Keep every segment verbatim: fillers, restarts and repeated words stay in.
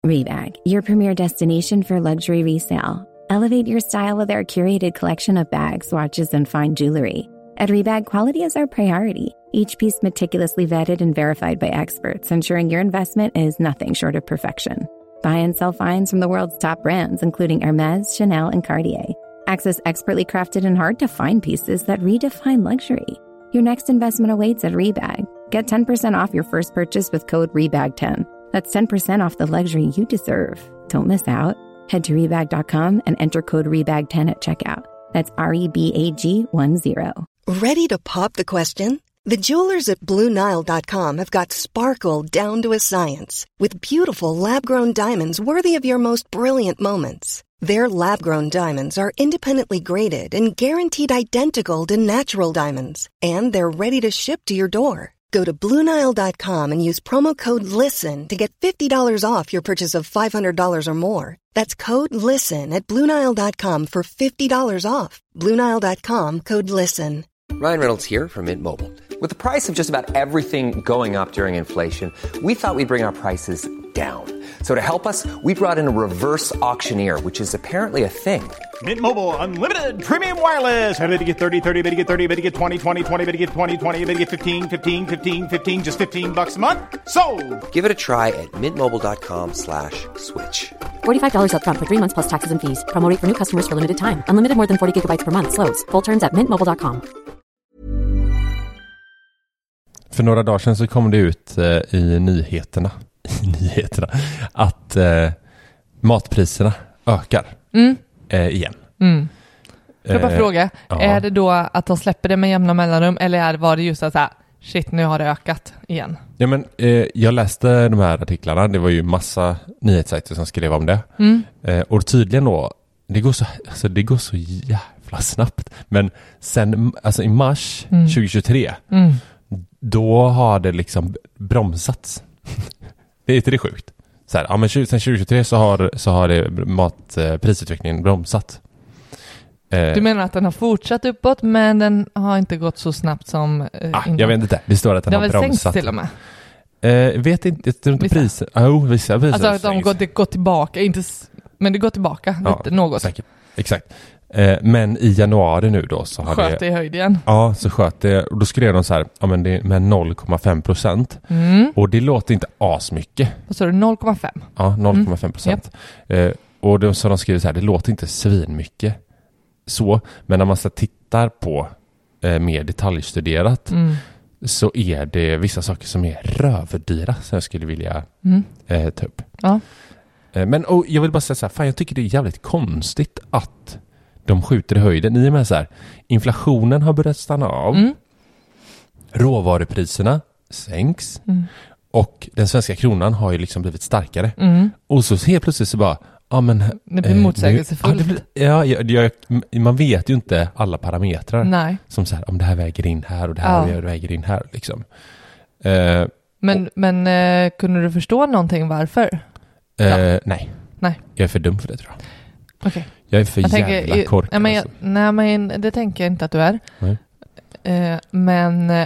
Rebag, your premier destination for luxury resale. Elevate your style with our curated collection of bags, watches, and fine jewelry. At Rebag, quality is our priority. Each piece meticulously vetted and verified by experts, ensuring your investment is nothing short of perfection. Buy and sell finds from the world's top brands, including Hermes, Chanel, and Cartier. Access expertly crafted and hard-to-find pieces that redefine luxury. Your next investment awaits at Rebag. Get ten percent off your first purchase with code rebag ten. That's ten percent off the luxury you deserve. Don't miss out. Head to rebag dot com and enter code rebag ten at checkout. That's R E B A G one zero. Ready to pop the question? The jewelers at Blue Nile dot com have got sparkle down to a science with beautiful lab-grown diamonds worthy of your most brilliant moments. Their lab-grown diamonds are independently graded and guaranteed identical to natural diamonds, and they're ready to ship to your door. Go to Blue Nile dot com and use promo code LISTEN to get fifty dollars off your purchase of five hundred dollars or more. That's code LISTEN at Blue Nile dot com for fifty dollars off. Blue Nile dot com, code LISTEN. Ryan Reynolds here from Mint Mobile. With the price of just about everything going up during inflation, we thought we'd bring our prices down. So to help us, we brought in a reverse auctioneer, which is apparently a thing. Mint Mobile Unlimited Premium Wireless. How to get thirty, thirty, how to get thirty, how to get twenty, twenty, twenty, how to get twenty, twenty, how to get fifteen, fifteen, fifteen, fifteen, just fifteen bucks a month? Sold! Give it a try at mintmobile.com slash switch. forty-five dollars up front for three months plus taxes and fees. Promo rate for new customers for limited time. Unlimited more than forty gigabytes per month. Slows full terms at mint mobile dot com. För några dagar sedan så kom det ut eh, i nyheterna, i nyheterna att eh, matpriserna ökar mm. eh, igen. Mm. Får jag bara eh, fråga, ja. är det då att de släpper det med jämna mellanrum eller är, var det just att så här, shit, nu har det ökat igen? Ja, men eh, jag läste de här artiklarna, det var ju massa nyhetssajter som skrev om det. Mm. Eh, och tydligen då, det går så, alltså det går så jävla snabbt. Men sen, alltså i mars mm. tjugohundratjugotre, mm. då har det liksom bromsats. Det är inte det sjukt. Så här, ja, men sen tjugohundratjugotre så har, så har det matprisutvecklingen bromsat. Eh, du menar att den har fortsatt uppåt men den har inte gått så snabbt som eh, ah, jag vet inte, det står att den det har, har bromsat. sänkts till och med. Eh, vet inte, jag tror inte priser. Ja, oh, vissa priser. Alltså att de går, går tillbaka, inte, men det går tillbaka ja, lite, något. Säkert. Exakt. Eh, men i januari nu då så har sköt det... i höjd igen. Ja, så sköt det. Och då skrev de så här, ja men det är med noll komma fem procent. Mm. Och det låter inte asmycket. Vad sa du, noll komma fem? Ja, noll komma fem procent. Mm. Eh, och de, så de skriver så här, det låter inte svinmycket. Så, men när man så tittar på eh, mer detaljstuderat mm. så är det vissa saker som är rövdyra som jag skulle vilja mm. eh, ta upp. Ja. Eh, men och jag vill bara säga så här, fan jag tycker det är jävligt konstigt att de skjuter i höjden. I och med så här, inflationen har börjat stanna av. Mm. Råvarupriserna sänks. Mm. Och den svenska kronan har ju liksom blivit starkare. Mm. Och så helt plötsligt så bara, ja men... Det blir motsägelsefullt. Eh, ja, ja, jag, man vet ju inte alla parametrar. Nej. Som så här, om det här väger in här och det här ja. väger in här liksom. Eh, men och, men eh, kunde du förstå någonting varför? Eh, ja. Nej. Nej. Jag är för dum för det, tror jag. Okej. Okay. Jag är för jag jävla tänker, korkad. Nej men, jag, alltså. nej, men det tänker jag inte att du är. Nej. Eh, men eh,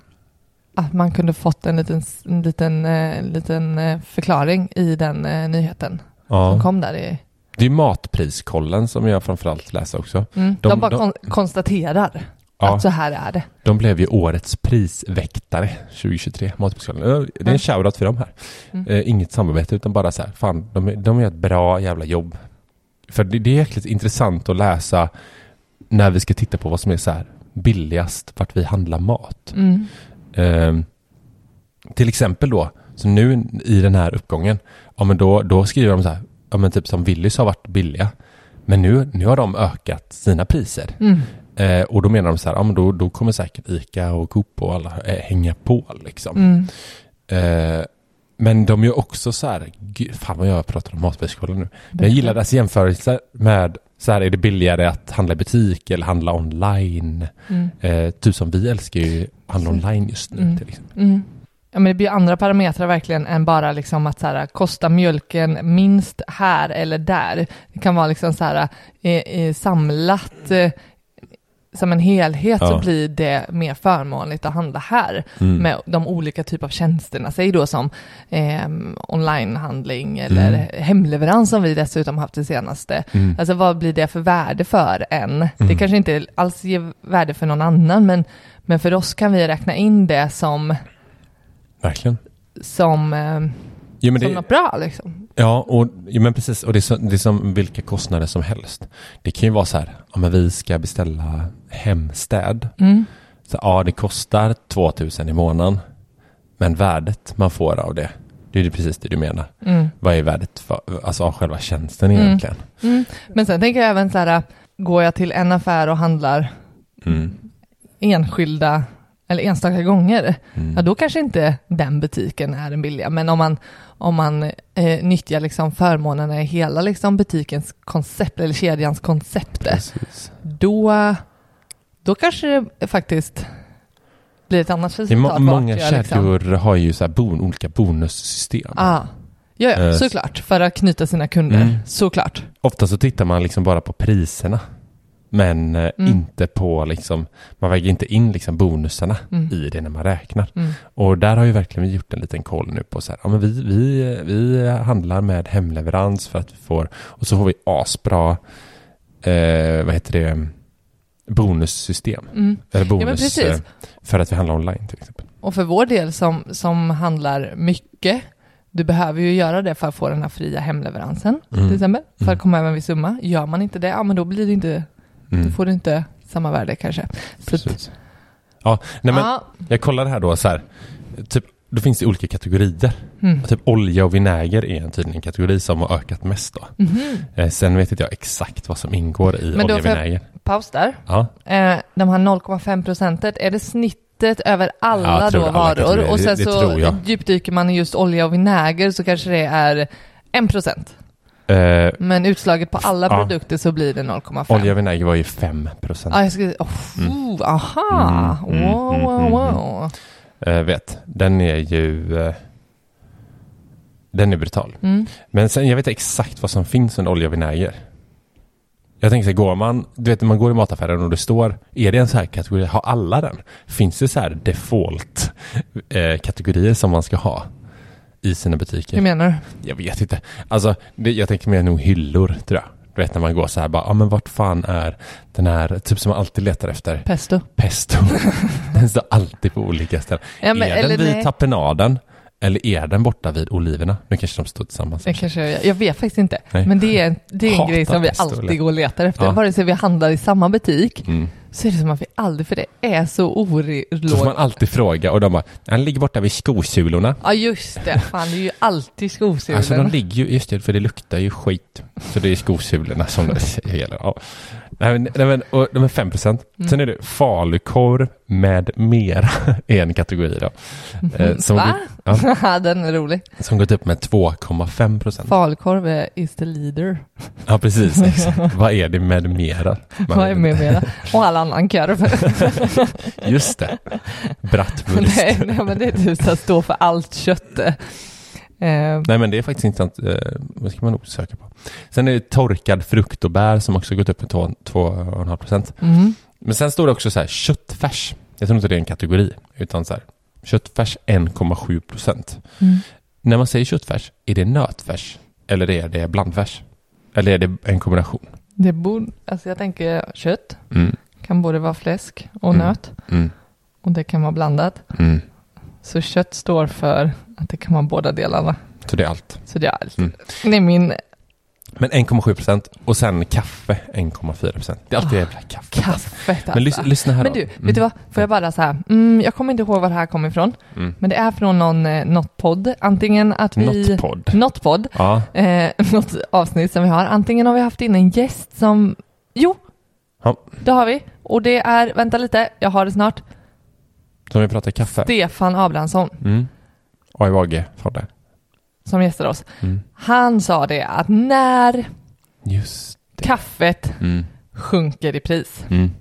att man kunde fått en liten, en liten, eh, liten eh, förklaring i den eh, nyheten ja. som kom där i... Det är matpriskollen som jag framförallt läser också. Mm, de, de bara de, kon- konstaterar ja, att så här är det. De blev ju årets prisväktare tjugohundratjugotre, matpriskollen. Det är en mm. shoutout för dem här. Mm. Eh, inget samarbete utan bara så här, fan, de, de gör ett bra jävla jobb. För det, det är jäkligt intressant att läsa när vi ska titta på vad som är så här billigast vart vi handlar mat. Mm. Eh, till exempel då, så nu i den här uppgången, ja men då, då skriver de så här, ja men typ som Willys har varit billiga, men nu, nu har de ökat sina priser. Mm. Eh, och då menar de så här, ja men då, då kommer säkert Ica och Coop och alla eh, hänga på liksom. Mm. Eh, men de är ju också så här, gud, fan vad jag pratar om matpriskollen nu. Men jag gillar deras jämförelser med så här, är det billigare att handla i butik eller handla online? Mm. Eh, typ som vi älskar ju handla online just nu mm. till exempel. Mm. Ja, men det blir andra parametrar verkligen än bara liksom att så här, kosta mjölken minst här eller där. Det kan vara liksom så här eh, eh, samlat eh, som en helhet ja. så blir det mer förmånligt att handla här mm. med de olika typer av tjänsterna. Säg då som eh, onlinehandling eller mm. hemleverans som vi dessutom haft det senaste. Mm. Alltså vad blir det för värde för en? Mm. Det kanske inte alls ger värde för någon annan, men, men för oss kan vi räkna in det som verkligen som, eh, jo, men som det, något bra liksom. Ja, och, ja, men precis. Och det är, så, det är som vilka kostnader som helst. Det kan ju vara så här, ja, men vi ska beställa hemstäd. Mm. Så ja, det kostar tvåtusen i månaden. Men värdet man får av det, det är ju precis det du menar. Mm. Vad är värdet för, alltså av själva tjänsten mm. egentligen? Mm. Men sen tänker jag även så här, går jag till en affär och handlar mm. enskilda eller enstaka gånger, mm. ja, då kanske inte den butiken är den billiga. Men om man, om man eh, nyttjar liksom förmånerna i hela liksom butikens koncept eller kedjans koncept, då, då kanske det faktiskt blir ett annat resultat. Må- många jag, kedjor liksom. har ju så här bon, olika bonussystem. Ah. Ja, ja, såklart. För att knyta sina kunder. Mm. Såklart. Ofta så tittar man liksom bara på priserna. Men eh, mm. inte på liksom, man väger inte in liksom bonusarna mm. i det när man räknar. Mm. Och där har ju verkligen vi gjort en liten koll nu på så här, ja men vi, vi, vi handlar med hemleverans för att vi får, och så får vi asbra, eh, vad heter det, bonussystem. Mm. Eller bonus ja, eh, för att vi handlar online till exempel. Och för vår del som, som handlar mycket, du behöver ju göra det för att få den här fria hemleveransen mm. till exempel. För mm. att komma över en viss summa. Gör man inte det, ja men då blir det inte Mm. då får du inte samma värde kanske. Så att, ja, nej men ah. jag kollar här då så här, typ, då finns det olika kategorier. Mm. Typ olja och vinäger är en tydlig kategori som har ökat mest då. Mm-hmm. Eh, sen vet inte jag exakt vad som ingår i men olja och vinäger. Paus där. Ja. Eh, de här noll komma fem procentet, är det snittet över alla ja, då alla varor? Kategorier. Och sen det, det så djupdyker man i just olja och vinäger så kanske det är en procent. Uh, men utslaget på alla uh, produkter så blir det noll komma fem. Olja och vinäger var ju fem procent. Ah, jag skulle, oh, mm. Aha! Mm, mm, wow, wow, wow. Uh, vet, den är ju... Uh, den är brutal. Mm. Men sen, jag vet exakt vad som finns under olja och vinäger. Jag tänker så här, går man... Du vet, man går i mataffären och det står... Är det en så här kategori? Har alla den? Finns det så här default uh, kategorier som man ska ha i sina butiker? Hur menar du? Jag vet inte. Alltså, det, jag tänker mer nog hyllor, tror jag. Du vet när man går så här bara, ja ah, men vart fan är den här, typ som man alltid letar efter? Pesto. Pesto. Den står alltid på olika ställen. Ja, men, är den vid nej. tapenaden? Eller är den borta vid oliverna? Nu kanske de står tillsammans. Jag, kanske, jag vet faktiskt inte. Nej. Men det är, det är en grej som vi alltid eller? går och letar efter. Ja. Vare sig vi handlar i samma butik mm. så är det som att vi aldrig, för det är så orimligt. Så får man alltid fråga och de bara, den ligger borta vid skosulorna. Ja just det, fan det är ju alltid skosulorna. Alltså de ligger ju, just det, för det luktar ju skit. Så det är skosulorna som det gäller. Ja. Nej, men, nej, men, och de är fem procent. Mm. Sen är det falukorv med mera en kategori då. Eh, som Va? Går, ja, den är rolig. Som gått upp med två komma fem procent. Falukorv är is the leader. Ja, precis. Exakt. Vad är det med mera? Vad är med mera? Och all annan korv. Just det. Brattwurst. nej, nej, men det är typ att stå för allt kött. Uh, Nej men det är faktiskt intressant, uh, vad ska man nog söka på. Sen är det torkad frukt och bär som också gått upp med två komma fem procent. Mm. Men sen står det också så här köttfärs. Jag tror inte det är en kategori, utan så här köttfärs en komma sju procent. Mm. När man säger köttfärs, är det nötfärs eller är det blandfärs? Eller är det en kombination? Det borde, alltså jag tänker kött mm. kan både vara fläsk och mm. nöt. Mm. Och det kan vara blandat. Mm. Så kött står för att det kan vara båda delarna. Så det är allt. Så det är allt. Mm. Det är min... Men en komma sju procent och sen kaffe en komma fyra procent. Det är alltid oh, jävla kaffe. Kaffe alltså. Men lys- lyssna här Men då. du, mm. vet du vad? Får jag bara så här, mm, jag kommer inte ihåg var det här kommer ifrån. Mm. Men det är från någon eh, något podd. Antingen att vi... Något podd. Något podd. Ja. Eh, något avsnitt som vi har. Antingen har vi haft in en gäst som... Jo, ja. Det har vi. Och det är, vänta lite, jag har det snart. Som vi pratar kaffe. Stefan Abrahamsson. Mm. A I V A G för det. Som gästar oss. Mm. Han sa det att när Just det. kaffet mm. sjunker i pris mm.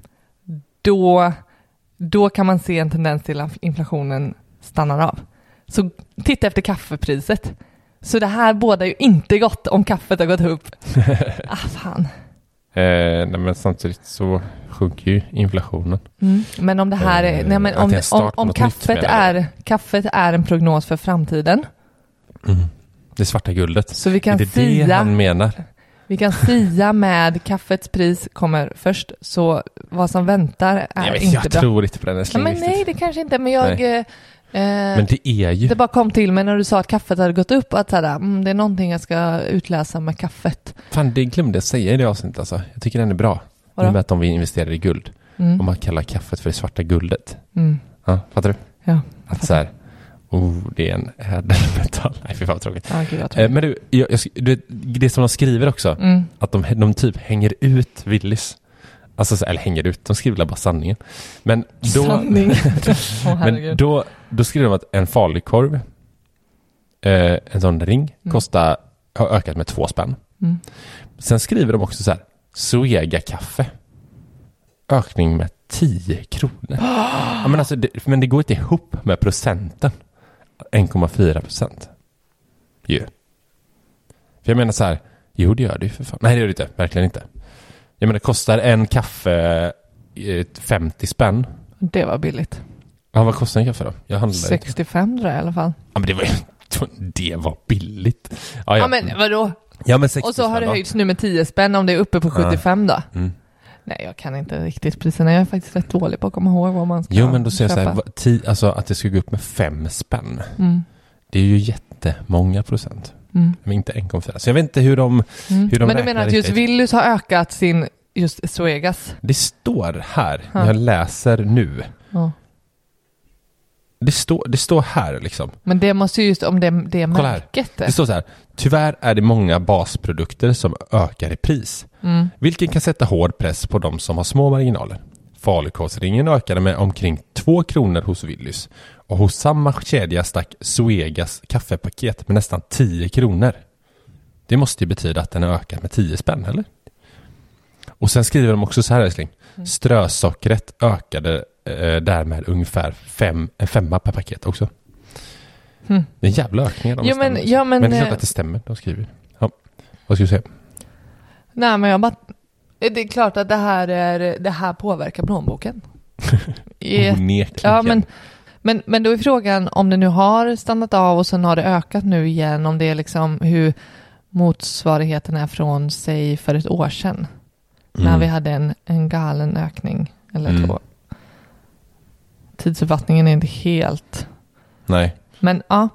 då, då kan man se en tendens till att inflationen stannar av. Så titta efter kaffepriset. Så det här båda ju inte gott om kaffet har gått upp. ah, fan. Eh, nej, men samtidigt så sjunker ju inflationen. Mm. Men om det här är, nej, men om, om, om kaffet, är, kaffet är en prognos för framtiden. Mm. Det svarta guldet. Så vi kan är det sia, det han menar? Vi kan sia med kaffets pris kommer först. Så vad som väntar är jag vet, inte jag bra. Jag tror inte på den här ja, men nej, det kanske inte. Men jag... Eh, men det är ju... Det bara kom till mig när du sa att kaffet hade gått upp. Att såhär, mm, det är någonting jag ska utläsa med kaffet. Fan, det glömde jag säga i det avsnittet. Alltså. Jag tycker den är bra. I och med att de vill investera i guld. Mm. Och man kallar kaffet för det svarta guldet. Mm. Ja, fattar du? Ja. Att så här, oh, det är en ädelmetall. Nej, för fan vad tråkigt. Ja, gud, eh, men du, jag, jag, du, det som de skriver också, mm. att de, de typ hänger ut Willys. Alltså, så, eller hänger ut, de skriver bara sanningen. Men då, Sanning. oh, men då, då skriver de att en falukorv, eh, en sån ring, mm. kostar, har ökat med två spänn. Mm. Sen skriver de också så här, Zoega kaffe. Ökning med tio kronor. ja, men, alltså, det, men det går inte ihop med procenten. en komma fyra procent. Ju. För jag menar så här, jo det gör det ju för fan. Nej, det gör det inte, verkligen inte. Jag menar, det kostar en kaffe femtio spänn. Det var billigt. Ja, vad kostar en kaffe då? Jag handlade sextiofem tror jag i alla fall. Ja, men det var det var billigt. Ja, ja. ja men vadå? Ja, men sextio och så har det då. höjts nu med tio spänn om det är uppe på sjuttiofem då. Mm. Nej, jag kan inte riktigt priserna. Jag är faktiskt rätt dålig på att komma ihåg vad man ska Jo, men då säger köpa. jag så här, ti, alltså att det ska gå upp med fem spänn. Mm. Det är ju jättemånga procent. Mm. Men inte en komma fyra. Så jag vet inte hur de, mm. hur de Men du menar att just Willys har ökat sin just Zoegas? Det står här. Ja. Jag läser nu. Ja. Det, står, det står här liksom. Men det måste ju just om det, det märket. Det står så här. Tyvärr är det många basprodukter som ökar i pris. Mm. Vilket kan sätta hård press på de som har små marginaler. Falukorvsringen ökade med omkring två kronor hos Willys. Och hos samma kedja stack Zoegas kaffepaket med nästan tio kronor. Det måste ju betyda att den har ökat med tio spänn, eller? Och sen skriver de också så här, älskling. Mm. Strösockret ökade eh, därmed ungefär fem, en femma per paket också. Mm. Det är en jävla ökning. De jo, men, ja, men, men det är klart att det stämmer, de skriver. Ja. Vad ska du säga? Nej, men jag bara... Det är klart att det här, är, det här påverkar plånboken. Onekligen. Ja, men, men, men då är frågan om det nu har stannat av och sen har det ökat nu igen. Om det är liksom hur motsvarigheten är från sig för ett år sedan. Mm. När vi hade en, en galen ökning. Eller mm. två. Tidsuppfattningen är inte helt... Nej. Men ja.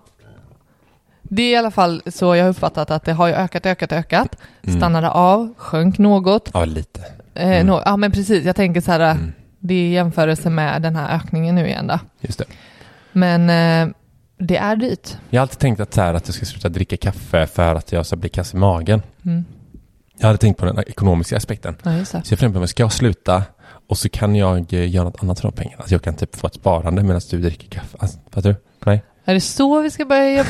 Det är i alla fall så jag har uppfattat att det har ju ökat, ökat, ökat. Mm. Stannade av, sjönk något. Ja, lite. Mm. Eh, no, ja, men precis. Jag tänker så här, mm. det är jämförelse med den här ökningen nu igen då. Just det. Men eh, det är dyrt. Jag har alltid tänkt att, så här, att jag ska sluta dricka kaffe för att jag ska bli kass i magen. Mm. Jag hade tänkt på den ekonomiska aspekten. Ja, just det. Så jag funderar på mig, ska jag sluta och så kan jag göra något annat för de pengarna. Alltså jag kan typ få ett sparande medan du dricker kaffe. Alltså, fattar du? Nej. Är det så vi ska börja?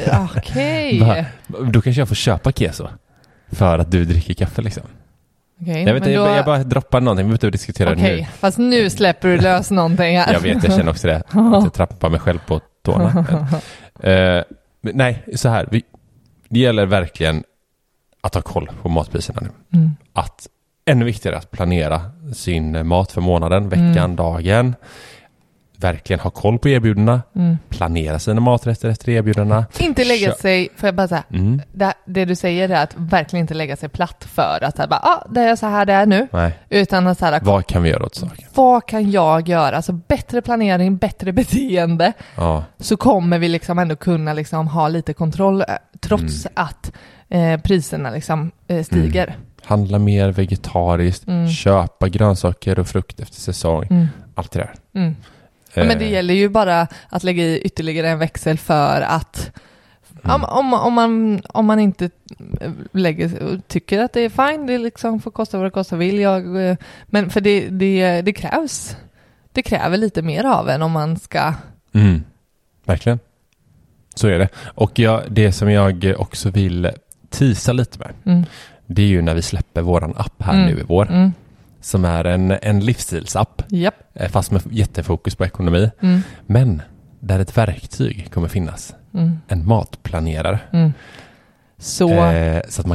Okej. Okay. Då kanske jag får köpa keso för att du dricker kaffe liksom. Okay, jag vet inte, då... jag, jag bara droppar någonting. Vi behöver diskutera okay, det nu. Fast nu släpper du lös någonting här. Jag vet, jag känner också det. Att jag trappar mig själv på tårna. uh, men nej, så här. Vi, det gäller verkligen att ha koll på matpriserna nu. Mm. Att ännu viktigare att planera sin mat för månaden, veckan, mm. dagen. Verkligen ha koll på erbjudandena. Mm. Planera sina maträtter efter erbjudandena. Inte lägga Kö- sig, för jag bara säga, mm. det, det du säger är att verkligen inte lägga sig platt för att så här, bara, ah, det är så här det är nu. Nej. Utan att så här, vad kan vi göra åt saken? Vad kan jag göra? Alltså bättre planering, bättre beteende. Ja. Så kommer vi liksom ändå kunna liksom ha lite kontroll trots mm. att eh, priserna liksom eh, stiger. Mm. Handla mer vegetariskt, mm. köpa grönsaker och frukt efter säsong. Mm. Allt det där. Mm. Ja, men det gäller ju bara att lägga i ytterligare en växel för att mm. om, om, om, man, om man inte lägger, tycker att det är fine, det liksom får kosta vad det kostar vill jag. Men för det, det, det krävs. Det kräver lite mer av en om man ska... Mm. Verkligen. Så är det. Och jag, det som jag också vill tisa lite med, mm. det är ju när vi släpper våran app här mm. nu i vår. Mm. Som är en, en livsstilsapp. Yep. Fast med jättefokus på ekonomi. Mm. Men där ett verktyg kommer finnas. Mm. En matplanerare. Mm. Så. Eh, så att man kan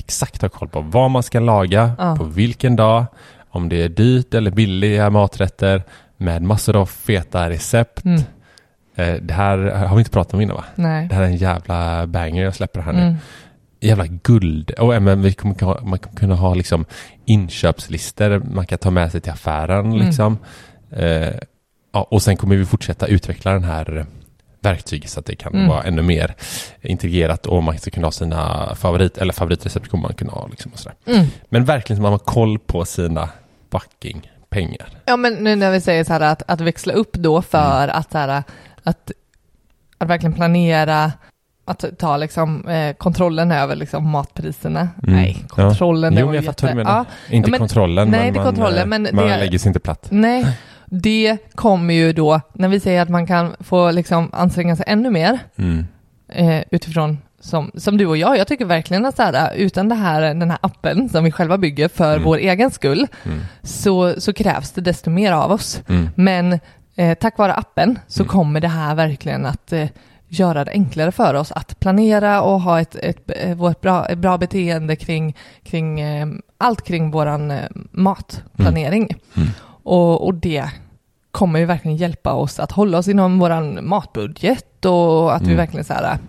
exakt ha koll på vad man ska laga, Ja. på vilken dag, om det är dyrt eller billiga maträtter med massor av feta recept. Mm. Eh, det här har vi inte pratat om innan, va? Nej. Det här är en jävla banger jag släpper här nu. Mm. Jävla guld. Och men vi kommer kunna, man kommer kunna ha liksom inköpslister man kan ta med sig till affären. Mm. Liksom. Eh, ja, och sen kommer vi fortsätta utveckla den här verktyget så att det kan Mm. vara ännu mer integrerat och man ska kunna ha sina favorit eller favoritrecept kommer man kunna ha. Liksom och sådär. Mm. Men verkligen så man har koll på sina fucking pengar. Ja, men nu när vi säger så här att, att växla upp då för Mm. att, så här, att, att verkligen planera, att ta liksom, eh, kontrollen över liksom, matpriserna. Mm. Nej, kontrollen Ja. det Jo, var men jag jätte... fattar vad du menar. Ja, Inte men, kontrollen, nej, men, inte man, kontrollen, men man det- lägger sig inte platt. Nej, det kommer ju då, när vi säger att man kan få liksom, anstränga sig ännu mer Mm. eh, utifrån som, som du och jag. Jag tycker verkligen att så här, utan det här, den här appen som vi själva bygger för Mm. vår egen skull Mm. så, så krävs det desto mer av oss. Mm. Men eh, tack vare appen så Mm. kommer det här verkligen att eh, göra det enklare för oss att planera och ha ett, ett, ett, vårt bra, ett bra beteende kring, kring eh, allt kring våran eh, matplanering. Mm. Och, och det kommer ju verkligen hjälpa oss att hålla oss inom våran matbudget och att vi Mm. verkligen så här.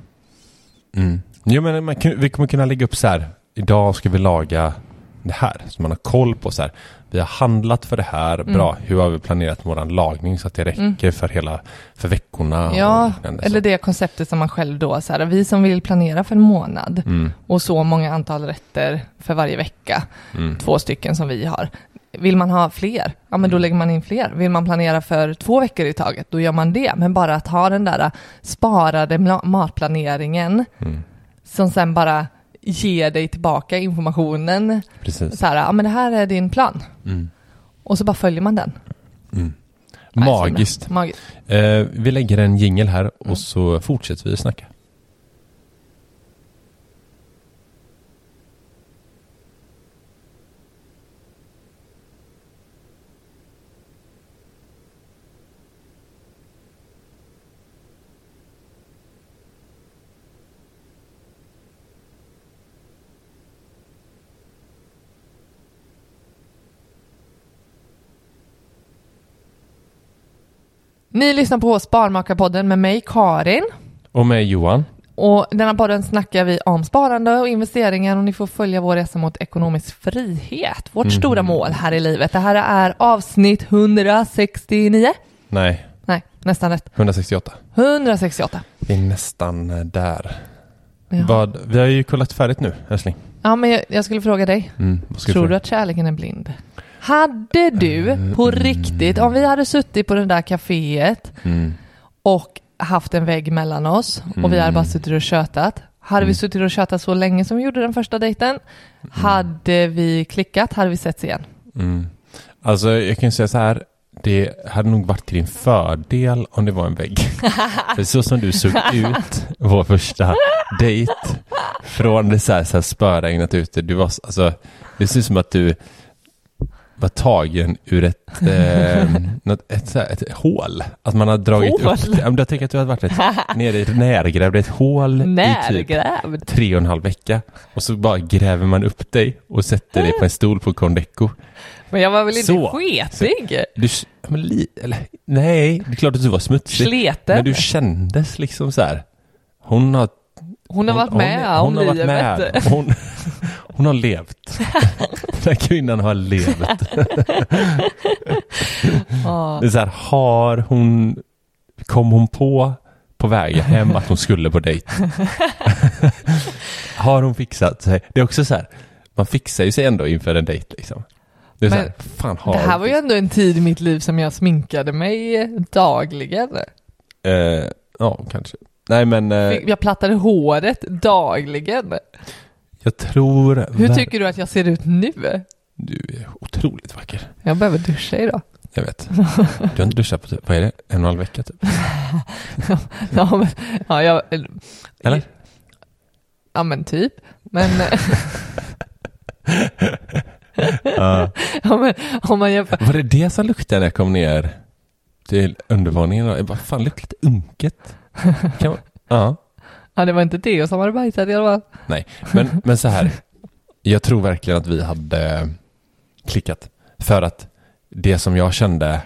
Mm. Jo, men man, kan- vi kommer kunna lägga upp så här. Idag ska vi laga det här. Så man har koll på så här. Vi har handlat för det här. Mm. Bra. Hur har vi planerat våran lagning så att det räcker Mm. för hela för veckorna? Ja, och liknande, så. eller det konceptet som man själv då, så här, vi som vill planera för en månad Mm. och så många antal rätter för varje vecka, Mm. två stycken som vi har. Vill man ha fler? Ja, men då lägger man in fler. Vill man planera för två veckor i taget, då gör man det. Men bara att ha den där sparade ma- matplaneringen Mm. som sen bara ger dig tillbaka informationen. Precis. Så här, ja men det här är din plan. Mm. Och så bara följer man den. Mm. Nej, så Magiskt. himla- Magiskt. Eh, vi lägger en jingle här och Mm. så fortsätter vi snacka. Ni lyssnar på Sparmakarpodden med mig, Karin. Och med Johan. Och i denna podden snackar vi om sparande och investeringar och ni får följa vår resa mot ekonomisk frihet. Vårt Mhm. stora mål här i livet. Det här är avsnitt hundrasextionio. Nej, Nej, nästan rätt. hundrasextioåtta. hundrasextioåtta. Vi är nästan eh, där. Ja, Vad, vi har ju kollat färdigt nu, älskling. ja men jag, jag skulle fråga dig. Mm, vad ska vi Tror fråga? du att kärleken är blind? Hade du på riktigt, om vi hade suttit på det där kaféet Mm. och haft en vägg mellan oss och vi hade bara suttit och tjötat. Hade vi suttit och tjötat så länge som vi gjorde den första dejten? Hade vi klickat? Hade vi setts igen? Mm. Alltså jag kan ju säga så här. Det hade nog varit till din fördel om det var en vägg. För så som du såg ut vår första dejt från det så här, så här spöregnet ute. Du var, alltså, det ser ut som att du var tagen ur ett, eh, något, ett, så här, ett hål. Att man har dragit Hål? upp det. Ja, men jag tänker att du har varit ett, nere i närgrävd ett hål i typ Närgrävd. tre och en halv vecka. Och så bara gräver man upp dig och sätter dig på en stol på Condeco. Men jag var väl inte Så. sketig? Du, men li, eller, nej, det är klart att du var smutsig. Sleten. Men du kändes liksom så här. Hon har... Hon har varit med hon, om hon har livet. varit med. Hon, hon har levt. Den här kvinnan har levt. Ja. Det är så här, har hon... Kom hon på på vägen hem att hon skulle på dejt? Har hon fixat sig? Det är också så här, man fixar ju sig ändå inför en dejt liksom. Det är så Men här, fan har Det här hon var ju ändå en tid i mitt liv som jag sminkade mig dagligen. Eh, ja, kanske. Nej, men eh, Jag plattade håret dagligen. jag tror... Hur ver- tycker du att jag ser ut nu? Du är otroligt vacker. Jag behöver duscha idag. Jag vet. Du har inte duschat på typ, vad är det? En och en halv vecka typ? Ja, men, ja, jag, Eller? ja, men typ. Men, Ja. ja, men om man jämför. Var det det som luktade när jag kom ner till undervåningen? Jag bara, fan, luktar lite unket. Kan man... Ja. Ja, det var inte det som hade bajsat i alla fall. Nej, men, men så här. Jag tror verkligen att vi hade klickat. För att det som jag kände...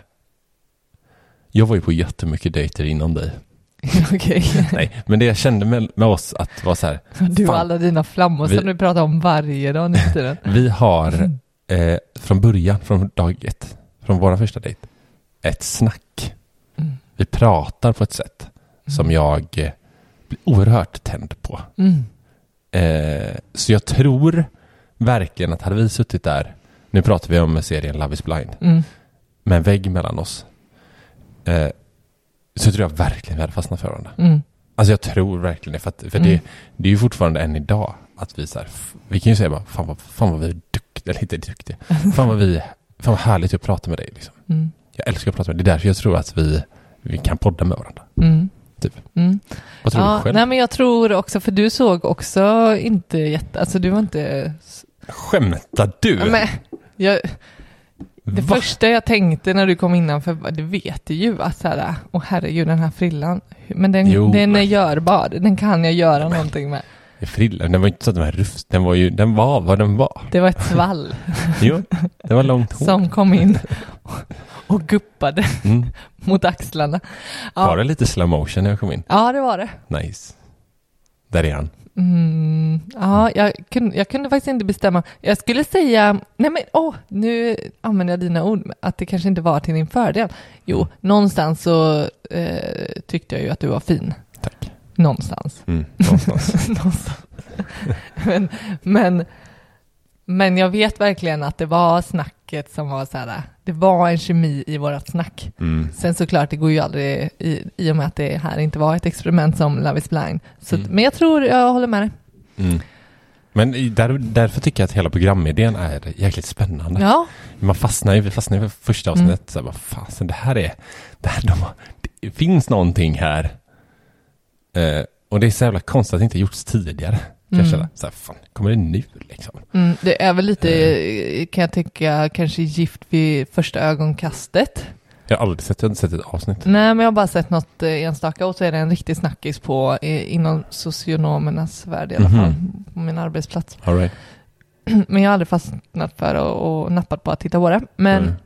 Jag var ju på jättemycket dejter innan dig. Okej. Nej, men det jag kände med, med oss att vara så här... Du och fan, alla dina flammor vi, som du pratar om varje dag nu tiden. Vi har eh, från början, från dag ett, från våra första dejt, ett snack. Mm. Vi pratar på ett sätt mm. som jag eh, blir oerhört tänd på. Mm. Eh, så jag tror verkligen att hade vi suttit där, nu pratar vi om serien Love is blind, mm. med en vägg mellan oss, eh, så tror jag verkligen vi hade fastnat för varandra. Mm. Alltså jag tror verkligen det, för, att, för mm. det, det är ju fortfarande än idag att vi så här, vi kan ju säga bara, fan vad, fan vad vi är duktiga, eller inte duktiga, fan vad vi, fan vad härligt att prata med dig liksom. Mm. Jag älskar att prata med dig, det är därför jag tror att vi, vi kan podda med varandra. Mm. Typ. Mm. Vad tror ja, du själv? Nej, men jag tror också, för du såg också inte jätte, alltså du var inte... Skämtar du? Ja, men, jag, det Va? första jag tänkte när du kom innanför, det vet du ju att så här, åh herregud, den här frillan, men den, den är görbar, den kan jag göra men, någonting med. Frillan, den var inte så att den var rufs, den var ju, den var vad den var. Det var ett svall. Jo, det var långt hår. Som kom in och guppade mm. mot axlarna. Ja. Var det lite slow motion när jag kom in? Ja, det var det. Nice. Där är han. Mm, ja, jag kunde, jag kunde faktiskt inte bestämma. Jag skulle säga, nej men åh, nu använder jag dina ord, att det kanske inte var till din fördel. Jo, någonstans så eh, tyckte jag ju att du var fin. Tack. Någonstans. Mm, någonstans. någonstans. men, men, men jag vet verkligen att det var snacket som var så här, det var en kemi i vårat snack. Mm. Sen såklart, det går ju aldrig i, i och med att det här inte var ett experiment som Love is blind. Så, mm. Men jag tror, jag håller med dig. Mm. Men där, därför tycker jag att hela programidén är jäkligt spännande. Ja. Man fastnar ju, vi fastnar ju för första avsnittet. Mm. Så bara, fasen, det här är, det, här, de, det finns någonting här. Eh, och det är så jävla konstigt att det inte gjorts tidigare. Mm. Kanske så här, fan, kommer det nu liksom? Mm, det är väl lite, mm. kan jag tänka, kanske gift vid första ögonkastet. Jag har aldrig sett, jag har inte sett ett avsnitt. Nej, men jag har bara sett något enstaka, och så är det en riktig snackis på inom socionomernas värld i alla mm-hmm. fall, på min arbetsplats. All right. Men jag har aldrig fastnat för och, och nappat på att titta på det. Men, mm.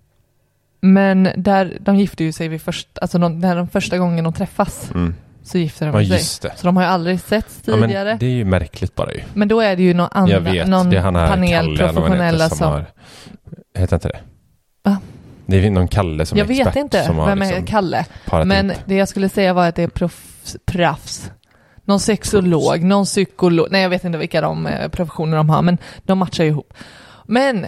men där, de gifter ju sig vid först, alltså de, när de första gången de träffas. Mm. Så gifter de ja, sig. Så de har ju aldrig sett tidigare. Ja, men det är ju märkligt bara ju. Men då är det ju någon annan, jag vet, någon det är han här panel Kalle, professionella som... som har, heter inte det? Va? Det är någon Kalle som jag är expert. Jag vet inte som har vem är liksom Kalle. Men det jag skulle säga var att det är proffs, proffs. Någon sexolog, proffs. Någon psykolog. Nej, jag vet inte vilka de professioner de har, men de matchar ihop. Men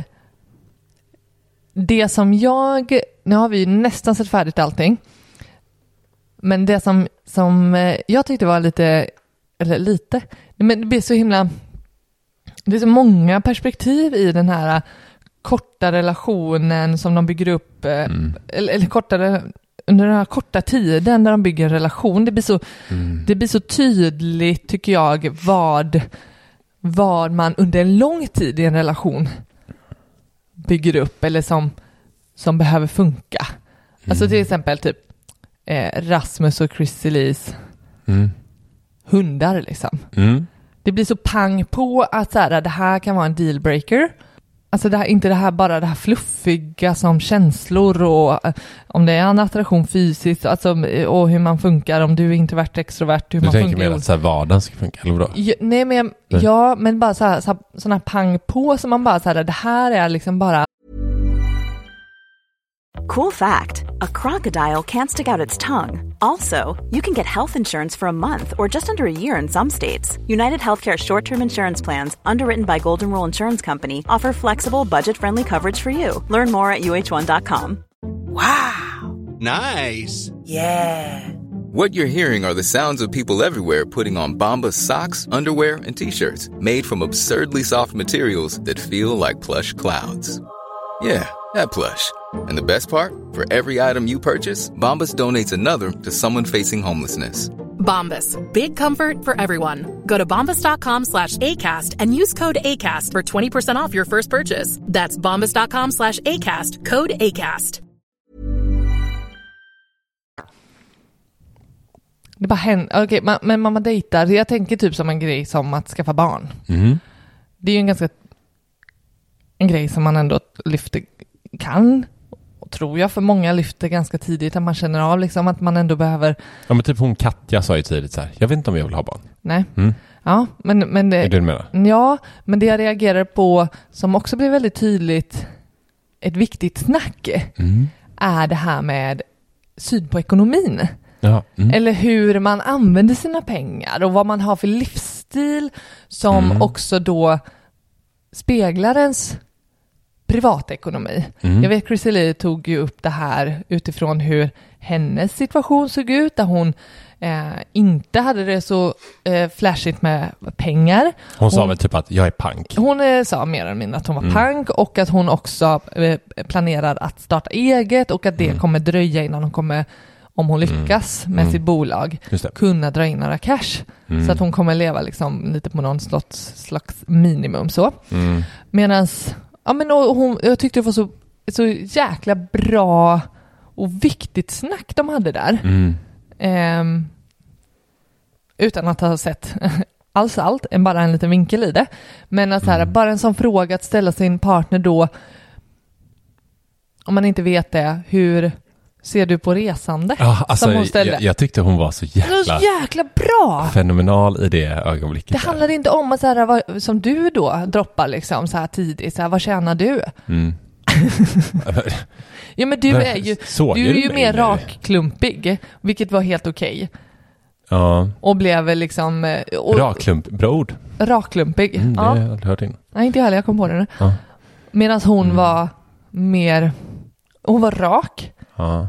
det som jag... Nu har vi nästan sett färdigt allting. Men det som, som jag tyckte var lite, eller lite, men det blir så himla, det är så många perspektiv i den här korta relationen som de bygger upp, mm. eller, eller kortare, under den här korta tiden när de bygger en relation. Det blir så, mm. det blir så tydligt, tycker jag, vad, vad man under en lång tid i en relation bygger upp, eller som, som behöver funka. Mm. Alltså till exempel typ Eh, Rasmus och Chris Elise mm. hundar liksom. Mm. Det blir så pang på att så här, det här kan vara en dealbreaker. Alltså det här, inte det här bara det här fluffiga som känslor och eh, om det är en attraktion fysiskt, alltså, och hur man funkar, om du är introvert, extrovert, hur du man tänker funkar. mer att så här, vardagen ska funka, eller vadå? Ja, nej men, nej. Ja, men bara så här, så här, såna här pang på som man bara så här, det här är liksom bara. Cool fact, a crocodile can't stick out its tongue. Also, you can get health insurance for a month or just under a year in some states. United Healthcare short-term insurance plans, underwritten by Golden Rule Insurance Company, offer flexible, budget-friendly coverage for you. Learn more at U H one dot com. Wow! Nice! Yeah! What you're hearing are the sounds of people everywhere putting on Bombas socks, underwear, and T-shirts made from absurdly soft materials that feel like plush clouds. Yeah, that plush. And the best part? For every item you purchase, Bombas donates another to someone facing homelessness. Bombas. Big comfort for everyone. Go to bombas.com slash ACAST and use code ACAST for twenty percent off your first purchase. That's bombas.com slash ACAST. Code ACAST. Det bara händer. Okej, okay, men man, man dejtar. Jag tänker typ som en grej som att skaffa barn. Mm. det är ju en ganska en grej som man ändå lyfter kan, och tror jag för många lyfter ganska tidigt, att man känner av liksom att man ändå behöver. Ja, men typ hon Katja sa ju tidigt så här, jag vet inte om jag vill ha barn. Nej. Mm. Ja, men, men det, är det du menar? Ja, men det jag reagerar på som också blir väldigt tydligt ett viktigt snack mm. är det här med syn på ekonomin. Ja. Mm. Eller hur man använder sina pengar och vad man har för livsstil som mm. också då speglar ens privatekonomi. Mm. Jag vet Chrissy Lee tog ju upp det här utifrån hur hennes situation såg ut, där hon eh, inte hade det så eh, flashigt med pengar. Hon, hon sa väl typ att jag är punk. Hon eh, sa mer eller mindre att hon var mm. punk, och att hon också eh, planerar att starta eget, och att det mm. kommer dröja innan hon kommer, om hon lyckas mm. med mm. sitt bolag, kunna dra in några cash. Mm. Så att hon kommer leva liksom lite på någon slags, slags minimum så. Mm. Medans, ja men och hon, jag tyckte det var så, så jäkla bra och viktigt snack de hade där. Mm. Um, utan att ha sett alls allt, än bara en liten vinkel i det. Men att så här, mm. bara en sån fråga att ställa sin partner då, om man inte vet det, hur ser du på resande? Ja, alltså, som hon ställde. Jag, jag tyckte hon var så jäkla, så jäkla bra! fenomenal i det ögonblicket. Det handlar inte om att så här, vad, som du då droppar liksom så här tidigt, så här, vad tjänar du? Mm. Ja, men du är ju, Såg du är ju mig mer nu? rakklumpig, vilket var helt okej. Ja. Och blev liksom... Och, Rakklump, bra ord. Rakklumpig. Mm, det ja. har jag aldrig hört in. Nej, inte jag heller, jag kom på det nu. Ja. Medan hon Mm. var mer... Hon var rak. Ja.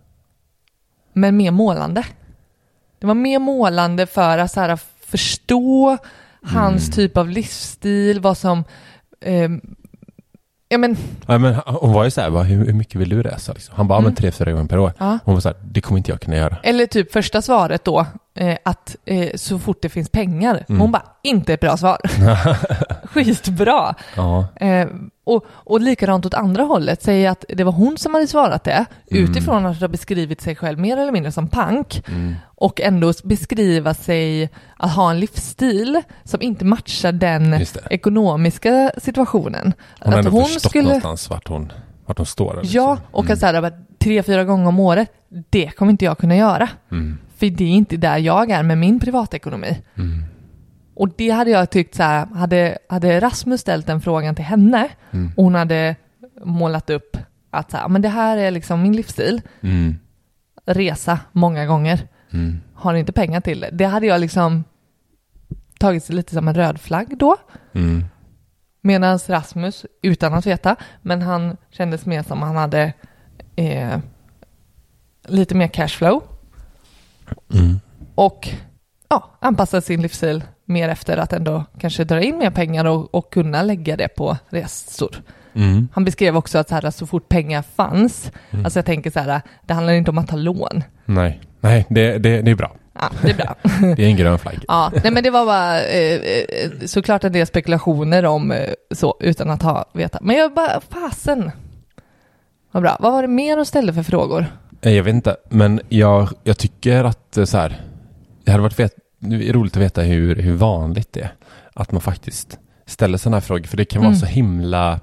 Men mer målande. Det var mer målande för att så här, förstå hans Mm. typ av livsstil, vad som... Eh, ja, men... Ja, men hon var ju så här, bara, hur, hur mycket vill du resa? Liksom? Han bara, Mm. men tre, fyra gånger per år. Ja. Hon var så här, det kommer inte jag kunna göra. Eller typ första svaret då, eh, att eh, så fort det finns pengar. Mm. Hon bara, inte ett bra svar. Skitbra. Ja. Eh, och, och likadant åt andra hållet, säger att det var hon som hade svarat det, Mm. utifrån att ha beskrivit sig själv mer eller mindre som punk, Mm. och ändå beskriva sig att ha en livsstil som inte matchar den Just det. ekonomiska situationen. Hon har att ändå förstått någonstans vart hon, vart hon står. Liksom. Ja, och Mm. att så här, tre, fyra gånger om året, det kommer inte jag kunna göra. Mm. För det är inte där jag är med min privatekonomi. Mm. Och det hade jag tyckt så här, hade, hade Rasmus ställt den frågan till henne, Mm. och hon hade målat upp att så här, men det här är liksom min livsstil. Mm. Resa många gånger. Mm. Har inte pengar till det. Det hade jag liksom tagit sig lite som en röd flagg då. Mm. Medan Rasmus, utan att veta, men han kändes mer som han hade eh, lite mer cashflow. Mm. Och ja, anpassa sin livsstil mer efter att ändå kanske dra in mer pengar och, och kunna lägga det på resor. Mm. Han beskrev också att så, här, så fort pengar fanns, Mm. alltså jag tänker så här, det handlar inte om att ta lån. Nej, Nej det, det, det är bra. Ja, det är bra. Det är en grön flagg. Ja, nej, men det var bara eh, eh, såklart en del spekulationer om eh, så, utan att ha veta. Men jag bara, fasen. Vad bra. Vad var det mer att ställa för frågor? Jag vet inte, men jag, jag tycker att så här, det hade varit vet, det är roligt att veta hur, hur vanligt det är att man faktiskt ställer sådana här frågor, för det kan vara Mm. så himla...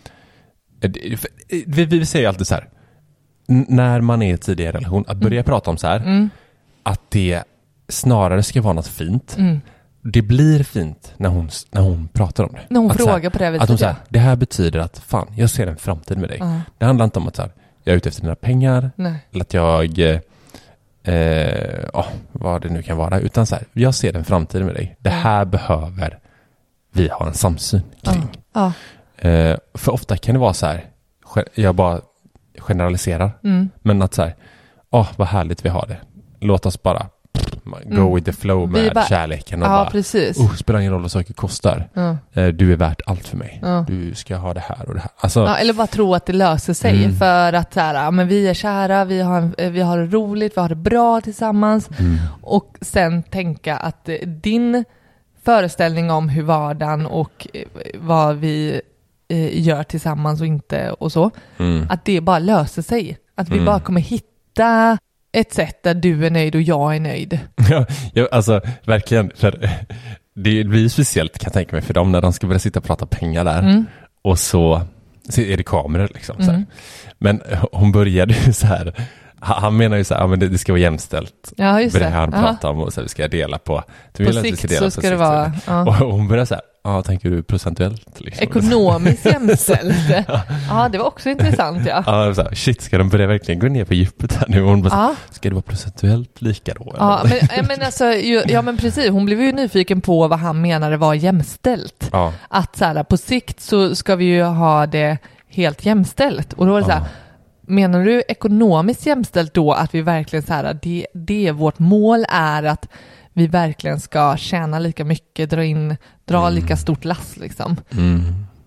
Vi, vi säger alltid så här, n- när man är i tidigare relation, att börja Mm. prata om så här, Mm. att det snarare ska vara något fint. Mm. Det blir fint när hon, när hon pratar om det. När hon att frågar så här, på det här viset, att hon säger, ja. det här betyder att fan, jag ser en framtid med dig. Ja. Det handlar inte om att så här, jag är ute efter dina pengar, Nej. eller att jag eh, oh, vad det nu kan vara, utan så här, jag ser en framtid med dig. Det här behöver vi ha en samsyn kring. Ja. Eh, för ofta kan det vara så här, jag bara generaliserar, Mm. men att så här, åh, vad härligt vi har det. Låt oss bara go Mm. with the flow Vi med bara- kärleken och Ja, bara, precis. oh, spelar ingen roll vad saker kostar. Ja. Eh, du är värt allt för mig. Ja. Du ska ha det här och det här. Alltså, Ja, eller bara tro att det löser sig, Mm. för att så här, ja, men vi är kära, vi har, en- vi har det roligt, vi har det bra tillsammans, Mm. och sen tänka att eh, din föreställning om hur vardagen och eh, vad vi eh, gör tillsammans och inte och så, Mm. att det bara löser sig. Att vi Mm. bara kommer hitta ett sätt där du är nöjd och jag är nöjd. Ja, ja, alltså verkligen. För det blir speciellt kan jag tänka mig för dem när de ska börja sitta och prata pengar där. Mm. Och så, så är det kameror liksom. Mm. Så här. Men hon började ju så här. Han menar ju så här, ja, men det, det ska vara jämställt. Ja, just det. Det han pratar om och så här, vi ska dela på. Du vill på sikt ska så ska det vara. Ja. Och hon börjar så här, ja, tänker du procentuellt? Liksom. Ekonomiskt jämställt. Ja, det var också intressant, ja. Ja, så här, shit, ska de börja verkligen gå ner på djuppet här nu? Och hon bara, ja. Ska det vara procentuellt lika då? Ja men, men alltså, ju, ja, men precis. Hon blev ju nyfiken på vad han menade var jämställt. Ja. Att så här, på sikt så ska vi ju ha det helt jämställt. Och då var det så här, ja. Menar du ekonomiskt jämställt då att vi verkligen så här, det, det vårt mål är att vi verkligen ska tjäna lika mycket, dra in, dra mm. lika stort lass liksom. Mm.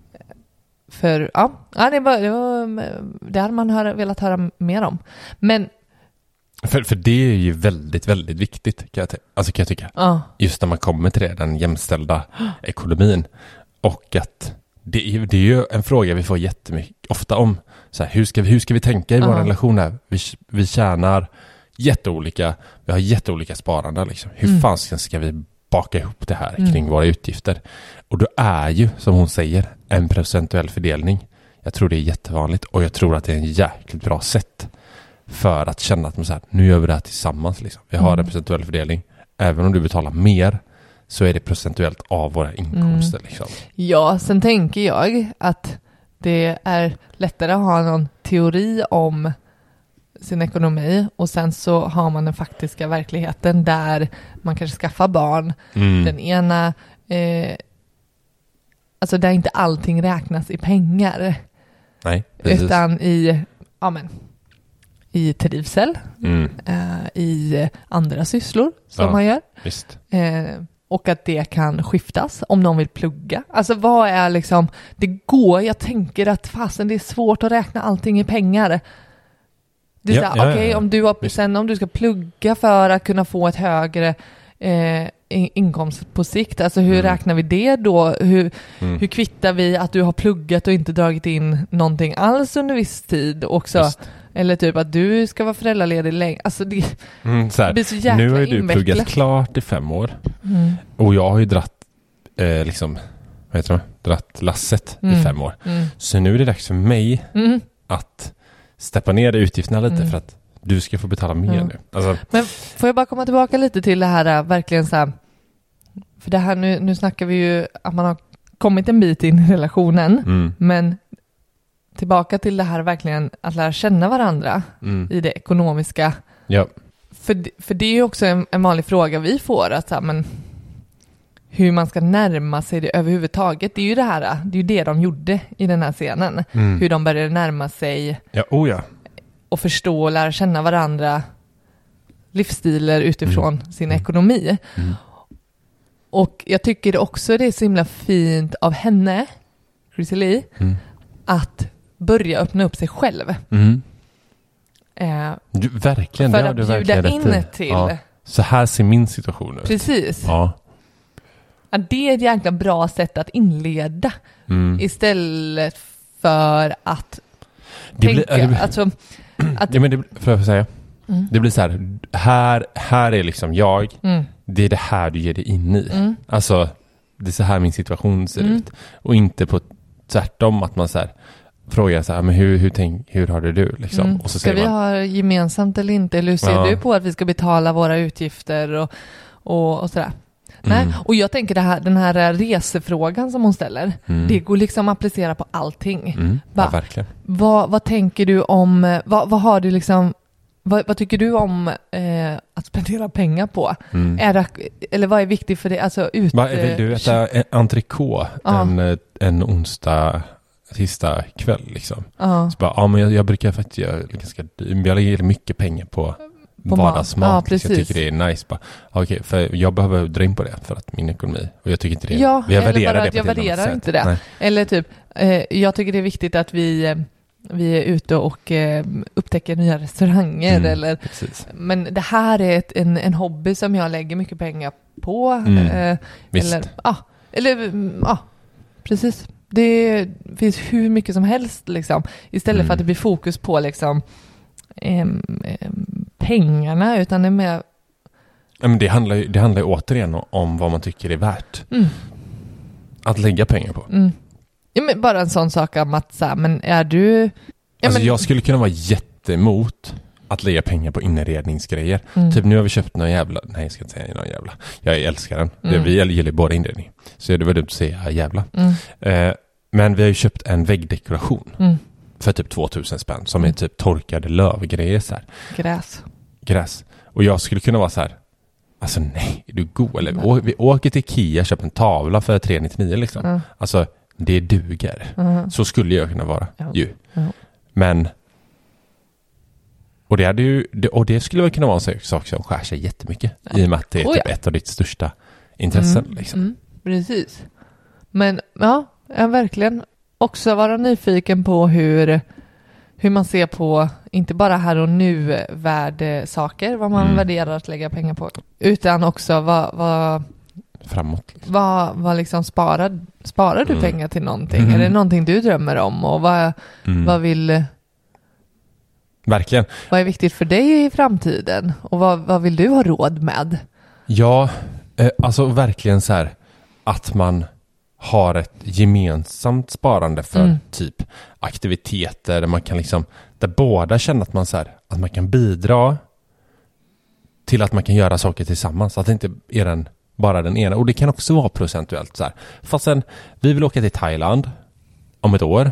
För ja, ja det, var, det, var, det hade man hör, velat höra mer om. Men för, för det är ju väldigt, väldigt viktigt kan jag, alltså, kan jag tycka. Ja. Just när man kommer till det, den jämställda ekonomin. Och att det är, det är ju en fråga vi får jättemycket ofta om. Så här, hur, ska vi, hur ska vi tänka i vår uh-huh. relation här? Vi, vi tjänar jätteolika, vi har jätteolika sparande. Liksom. Hur mm. fan ska vi baka ihop det här mm. kring våra utgifter? Och då är ju, som hon säger, en procentuell fördelning. Jag tror det är jättevanligt och jag tror att det är en jäkligt bra sätt för att känna att man så här, nu gör vi det här tillsammans. Liksom. Vi har mm. en procentuell fördelning. Även om du betalar mer så är det procentuellt av våra inkomster. Mm. Liksom. Ja, sen tänker jag att det är lättare att ha någon teori om sin ekonomi och sen så har man den faktiska verkligheten där man kanske skaffar barn. Mm. Den ena, eh, alltså där inte allting räknas i pengar. Nej, precis. Utan i, ja men, i trivsel, mm. eh, i andra sysslor som ja, man gör. Visst. Eh, Och att det kan skiftas om någon vill plugga. Alltså vad är liksom, det går, jag tänker att fasen det är svårt att räkna allting i pengar. Det är ja, så här, ja, okej, okay, om du har, sen om du ska plugga för att kunna få ett högre eh, inkomst på sikt, alltså hur mm. räknar vi det då? Hur, mm. hur kvittar vi att du har pluggat och inte dragit in någonting alls under viss tid också? Just. Eller typ att du ska vara föräldraledig länge. Alltså det, mm, så här, det blir så jäkla nu har ju du invecklat. Pluggat klart i fem år. Mm. Och jag har ju dratt, eh, liksom, vad heter det? Dratt lasset mm. i fem år. Mm. Så nu är det dags för mig mm. att steppa ner utgifterna lite mm. för att du ska få betala mer mm. nu. Alltså, men får jag bara komma tillbaka lite till det här, verkligen så här, för det här nu, nu snackar vi ju att man har kommit en bit in i relationen, mm. men tillbaka till det här verkligen att lära känna varandra mm. i det ekonomiska. Ja. För, för det är ju också en, en vanlig fråga vi får, att så här, men hur man ska närma sig det överhuvudtaget. Det är ju det här, det är ju det de gjorde i den här scenen. Mm. Hur de började närma sig ja, oh ja. och förstå och lära känna varandra livsstilar utifrån mm. sin mm. ekonomi. Mm. Och jag tycker också det är så himla fint av henne, Chrissy Lee, mm. att börja öppna upp sig själv. Mm. Eh, du, verkligen, för det har att du bjuda verkligen in till. Ja. Så här ser min situation ut. Precis. Ja. Ja, det är ett jäkla bra sätt att inleda. Mm. Istället för att det tänka. Blir, det blir, alltså, att, ja, men det, för att säga. Mm. Det blir så här, här, här är liksom jag. Mm. Det är det här du ger dig in i. Mm. Alltså, det är så här min situation ser mm. ut. Och inte på tvärtom att man så här frågar så här, men hur, hur, tänk, hur har det du? Liksom. Mm. Och så ska vi man, ha gemensamt eller inte? Eller hur ser ja. du på att vi ska betala våra utgifter och, och, och sådär? Mm. Nej, och jag tänker det här, den här resefrågan som hon ställer, mm. det går liksom att applicera på allting. Mm. Ja, verkligen. Vad, vad tänker du om, vad, vad har du liksom, vad, vad tycker du om eh, att spendera pengar på? Mm. Är det, eller vad är viktigt för dig? Alltså, ut, Va, vill du äta en entrecote ja. en, en onsdag, tisdag kväll liksom? Ja. Så bara, ja men jag, jag brukar faktiskt göra ganska, jag lägger mycket pengar på vardagsmat. Ja, jag tycker det är nice. Bara, okay, för jag behöver dra in på det för att min ekonomi. Och jag tycker inte det. Ja, jag värderar det på jag värderar inte det. Nej. Eller typ, eh, jag tycker det är viktigt att vi, eh, vi är ute och eh, upptäcker nya restauranger. Mm, eller, men det här är ett, en, en hobby som jag lägger mycket pengar på. Mm, eh, eller, ah, eller, ah, precis. Det finns hur mycket som helst liksom. Istället mm. för att det blir fokus på liksom em, em, pengarna, utan det är mer Ja, men det handlar ju, det handlar ju återigen om vad man tycker är värt. Mm. Att lägga pengar på. Mm. Ja, men bara en sån sak om att så här, men är du... Ja, alltså men... jag skulle kunna vara jättemot att lägga pengar på inredningsgrejer. Mm. Typ nu har vi köpt någon jävla... Nej, jag ska inte säga någon jävla. Jag älskar den. Mm. Vi gillar båda inredning. Så det var dumt att säga jävla. Mm. Eh, men vi har ju köpt en väggdekoration. Mm. För typ tvåtusen spänn. Som är typ torkade lövgrejer så här. Gräs. Gräs. Och jag skulle kunna vara så här... Alltså nej, är du god? Eller å, vi åker till Ikea och köper en tavla för tre nittionio liksom. Mm. Alltså, det duger. Mm. Så skulle jag kunna vara ja. ju. Mm. Men... Och det, hade ju, och det skulle väl kunna vara en sak som skär sig jättemycket. Ja. I och med att det är oh, typ ja. ett av ditt största intressen. Mm. Liksom. Mm. Precis. Men ja, jag verkligen också vara nyfiken på hur, hur man ser på, inte bara här och nu värdesaker, vad man mm. värderar att lägga pengar på. Utan också vad... vad framåt. Liksom. Vad, vad liksom sparar, sparar du mm. pengar till någonting? Mm. Är det någonting du drömmer om? Och vad, mm. vad vill... Verkligen. Vad är viktigt för dig i framtiden? Och vad, vad vill du ha råd med? Ja, eh, alltså verkligen så här att man har ett gemensamt sparande för mm. typ aktiviteter där man kan liksom, där båda känner att man så här, att man kan bidra till att man kan göra saker tillsammans. Att det inte är den, bara den ena. Och det kan också vara procentuellt så här. Fast sen, vi vill åka till Thailand om ett år.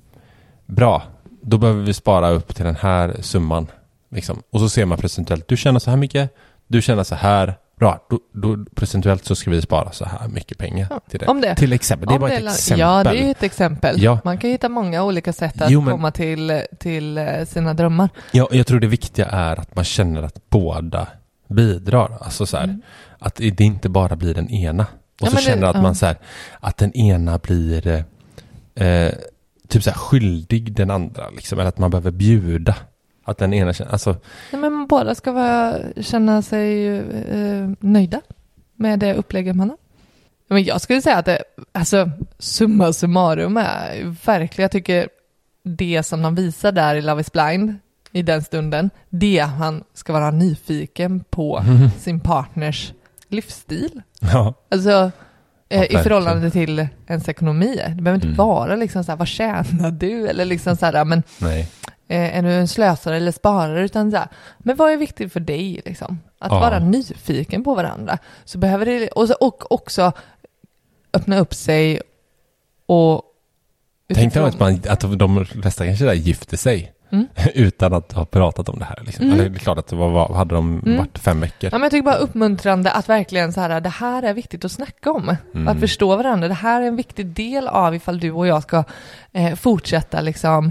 Bra. Då behöver vi spara upp till den här summan. Liksom. Och så ser man procentuellt. Du tjänar så här mycket. Du tjänar så här. Bra. Då, då, procentuellt så ska vi spara så här mycket pengar. Ja, till det. Om det. Till exempel. Det är bara det ett exempel. Ja, det är ett exempel. Ja. Man kan hitta många olika sätt att jo, men, komma till, till sina drömmar. Ja, jag tror det viktiga är att man känner att båda bidrar. Alltså så här. Mm. Att det inte bara blir den ena. Och ja, så känner det, att ja. man så här. Att den ena blir... Eh, typ så här skyldig den andra liksom, eller att man behöver bjuda att den ena känner, alltså ja, men båda ska vara, känna sig eh, nöjda med det upplägget man har. Men jag skulle säga att det, alltså summa summarum är verkligen, jag tycker det som de visar där i Love is Blind i den stunden, det han ska vara nyfiken på mm. sin partners livsstil. Ja. Alltså Ja, i förhållande till ens ekonomi. Det behöver inte mm. vara liksom så här, vad tjänar du? Eller liksom så här, men Nej. Eh, är du en slösare eller sparare? Utan så här, men vad är viktigt för dig liksom? Att ja. vara nyfiken på varandra. Så behöver det, och, så, och också öppna upp sig och tänk dig att, man, att de flesta kanske där gifter sig. Mm. Utan att ha pratat om det här. Liksom. Mm. Eller det är klart att det var, var, hade de mm. varit fem veckor. Ja, men jag tycker bara uppmuntrande att verkligen så här, det här är viktigt att snacka om. Mm. Att förstå varandra. Det här är en viktig del av ifall du och jag ska eh, fortsätta liksom,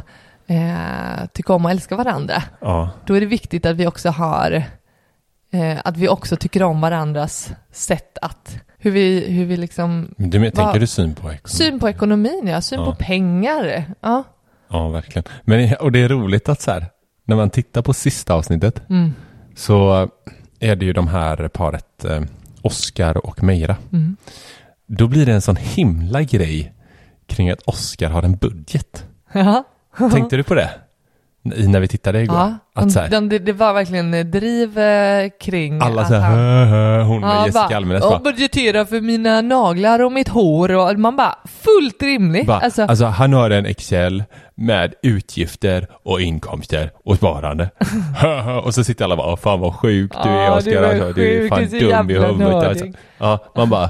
eh, tycka om och älska varandra. Ja. Då är det viktigt att vi också har eh, att vi också tycker om varandras sätt att hur vi, hur vi liksom... Du, men, tänker du syn på ekonomin? Syn på ekonomin, ja. Syn ja. på pengar. Ja. Ja, verkligen. Men, och det är roligt att så här, när man tittar på sista avsnittet mm. så är det ju de här paret eh, Oscar och Meira. Mm. Då blir det en sån himla grej kring att Oscar har en budget. Ja. Tänkte du på det? I, när vi tittade igår. Ja, att, så här, de, de, det var verkligen driv eh, kring alla att så här, han, hö, hö, hon ja, med Jessica Almenäs och budgetera för mina naglar och mitt hår och man bara, fullt rimligt. Bara, alltså, alltså han har en Excel med utgifter och inkomster och sparande. Och så sitter alla bara, fan vad sjuk du är, Oscar. Ja, alltså, du är fan dum i huvudet. Alltså. Ja, man bara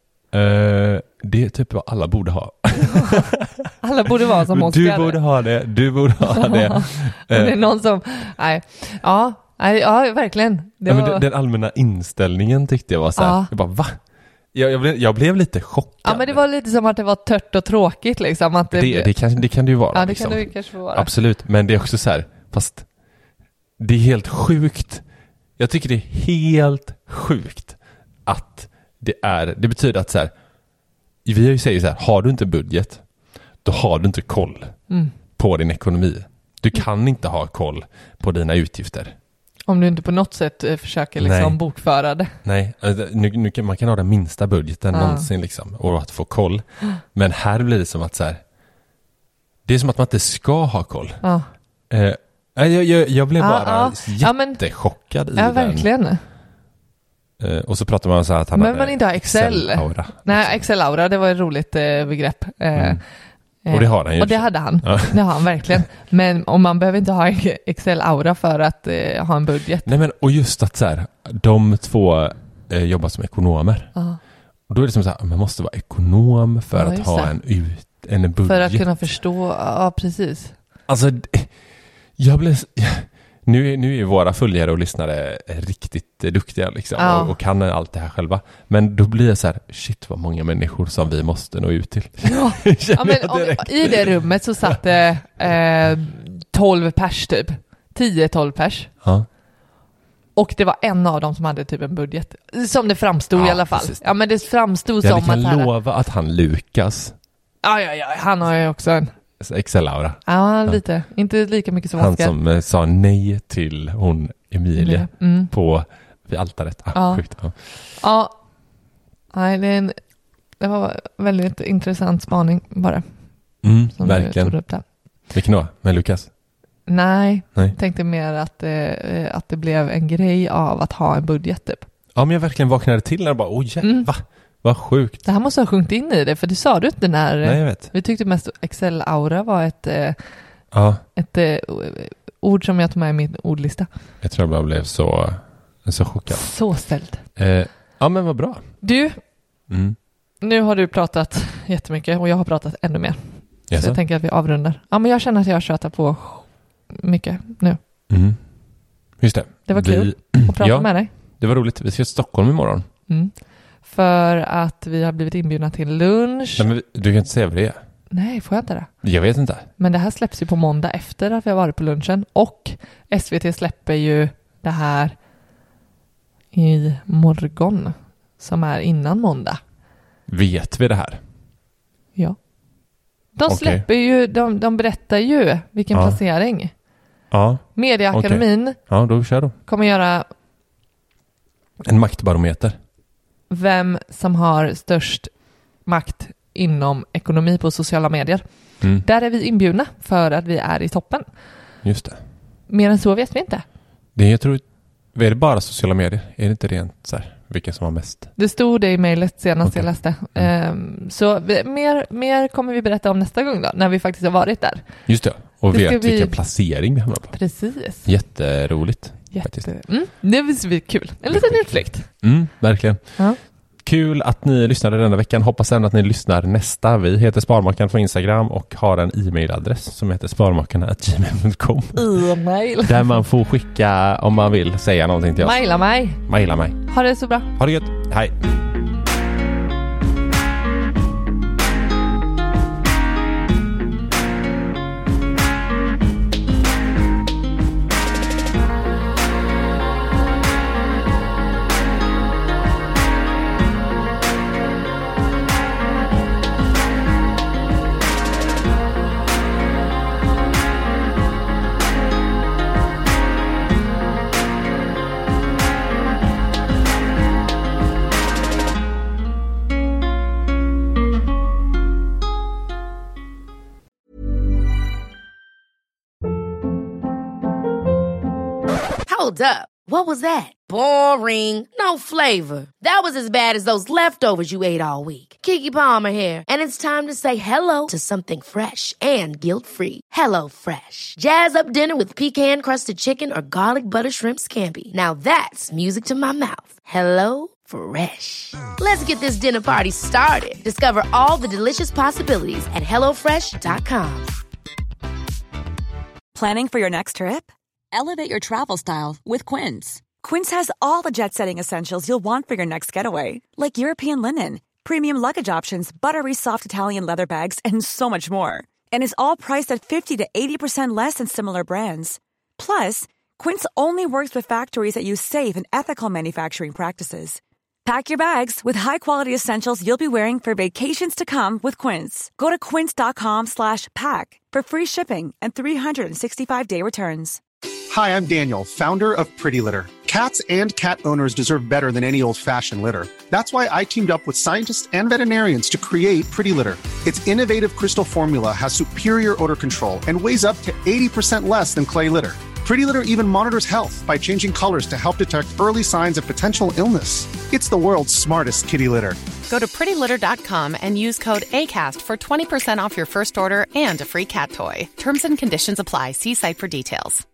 Uh, det är typ vad alla borde ha. Alla borde vara som Oscar. Du borde ha det, du borde ha det. uh. Det är någon som, nej, ja, nej, ja verkligen. Det ja, var... men den, den allmänna inställningen tyckte jag var så här, ja. jag bara, va? Jag, jag, blev, jag blev lite chockad. Ja, men det var lite som att det var tört och tråkigt liksom. Att det, det, det, kan, det kan det ju vara. Ja, det liksom. kan det kanske vara. Absolut, men det är också så här, fast det är helt sjukt. Jag tycker det är helt sjukt att det är, det betyder att så här, vi har ju sagt så här, har du inte budget, då har du inte koll mm. på din ekonomi. Du kan mm. inte ha koll på dina utgifter. Om du inte på något sätt eh, försöker liksom Nej. bokföra det. Nej, nu, nu kan, man kan ha den minsta budgeten ah. någonsin liksom, och att få koll. Men här blir det som att så här, det är som att man inte ska ha koll. Ah. Eh, jag, jag, jag blev ah, bara ah. jättechockad ja, men, i ja, den. Verkligen. Eh, och så pratar man så här att han Men hade man inte har Excel. Excel-aura. Nej, Excel-aura, det var ett roligt eh, begrepp. Eh, Mm. Och det har han ju. Och det hade han. Ja. Det har han verkligen. Men om man behöver inte ha Excel-aura för att eh, ha en budget. Nej men, och just att så här, de två eh, jobbar som ekonomer. Ja. Och då är det som så här, man måste vara ekonom för Ja, att just ha det. en, ut, en budget. För att kunna förstå, ja precis. Alltså, jag blev... Nu, nu är ju våra följare och lyssnare riktigt duktiga liksom, Ja. och, och kan allt det här själva. Men då blir jag så här, shit vad många människor som vi måste nå ut till. Ja, ja men om, i det rummet så satt det eh, tolv pers typ. tio tolv pers. Ja. Och det var en av dem som hade typ en budget. Som det framstod Ja, i alla fall. precis. Ja men det framstod Jag som kan att... här- lova att han Lukas, Ja, ja, ja, han har ju också en... Excel-aura. Ja, lite. Inte lika mycket som Han Oskar. som eh, sa nej till hon Emilia Mm. på vid altaret. Ah, Ja. Sjukt. Ja. Ja. Nej, det, är en, det var väldigt intressant spaning bara. Mm, Som du tog verkligen. upp där. Vilken då? Med Lukas? Nej, Nej. tänkte mer att, eh, att det blev en grej av att ha en budget typ. Ja, men jag verkligen vaknade till när jag bara, oj jävlar, Mm. va? Vad sjukt. Det här måste ha sjunkit in i det, för det sa du inte när... Nej, jag vet. Vi tyckte mest Excel-aura var ett, eh, Ja, ett eh, ord som jag tog med i min ordlista. jag tror jag bara blev så, så chockad. Så ställd. Eh, ja, men vad bra. Du, Mm. nu har du pratat jättemycket och jag har pratat ännu mer. Jaså? Så jag tänker att vi avrundar. Ja, men jag känner att jag tjötar på mycket nu. Mm. Just det. Det var Vi- kul att prata ja, med dig. det var roligt. Vi ska till Stockholm imorgon. Mm. För att vi har blivit inbjudna till lunch. Nej, men vi- du kan inte säga vad det är. Nej, får jag inte det? Jag vet inte. Men det här släpps ju på måndag efter att vi har varit på lunchen. Och S V T släpper ju det här i morgon. Som är innan måndag. Vet vi det här? Ja. De Okej. släpper ju, de, de berättar ju vilken Ja. placering. Ja. Mediaakademin Ja, då kör då. kommer göra En maktbarometer. vem som har störst makt inom ekonomi på sociala medier. Mm. Där är vi inbjudna för att vi är i toppen. Just det. Mer än så vet vi inte. Det är, jag tror, är det bara sociala medier? Är det inte rent så här, vilka som har mest? Det stod det i mejlet senast Okej. jag läste. Ehm, så vi, mer, mer kommer vi berätta om nästa gång då, när vi faktiskt har varit där. Just det. Och Det ska vet bli- vilken placering vi hamnar på. Precis. Jätteroligt. faktiskt. Jätte... Mm, det blir kul. En liten utflykt. Mm, verkligen. Ja. Kul att ni lyssnade denna veckan. Hoppas även att ni lyssnar nästa. Vi heter Sparmakarna på Instagram och har en e-mailadress som heter sparmakarna at gmail dot com. E-mail. Där man får skicka om man vill säga någonting till oss. Maila mig. Maila mig. Ha det så bra. Ha det gött. Hej. Hold up. What was that? Boring. No flavor. That was as bad as those leftovers you ate all week. Keke Palmer here, and it's time to say hello to something fresh and guilt-free. Hello Fresh. Jazz up dinner with pecan-crusted chicken or garlic butter shrimp scampi. Now that's music to my mouth. Hello Fresh. Let's get this dinner party started. Discover all the delicious possibilities at hello fresh dot com. Planning for your next trip? Elevate your travel style with Quince. Quince has all the jet-setting essentials you'll want for your next getaway, like European linen, premium luggage options, buttery soft Italian leather bags, and so much more. And is all priced at fifty to eighty percent less than similar brands. Plus, Quince only works with factories that use safe and ethical manufacturing practices. Pack your bags with high-quality essentials you'll be wearing for vacations to come with Quince. Go to quince.com slash pack for free shipping and three sixty-five day returns. Hi, I'm Daniel, founder of Pretty Litter. Cats and cat owners deserve better than any old-fashioned litter. That's why I teamed up with scientists and veterinarians to create Pretty Litter. Its innovative crystal formula has superior odor control and weighs up to eighty percent less than clay litter. Pretty Litter even monitors health by changing colors to help detect early signs of potential illness. It's the world's smartest kitty litter. Go to pretty litter dot com and use code ACAST for twenty percent off your first order and a free cat toy. Terms and conditions apply. See site for details.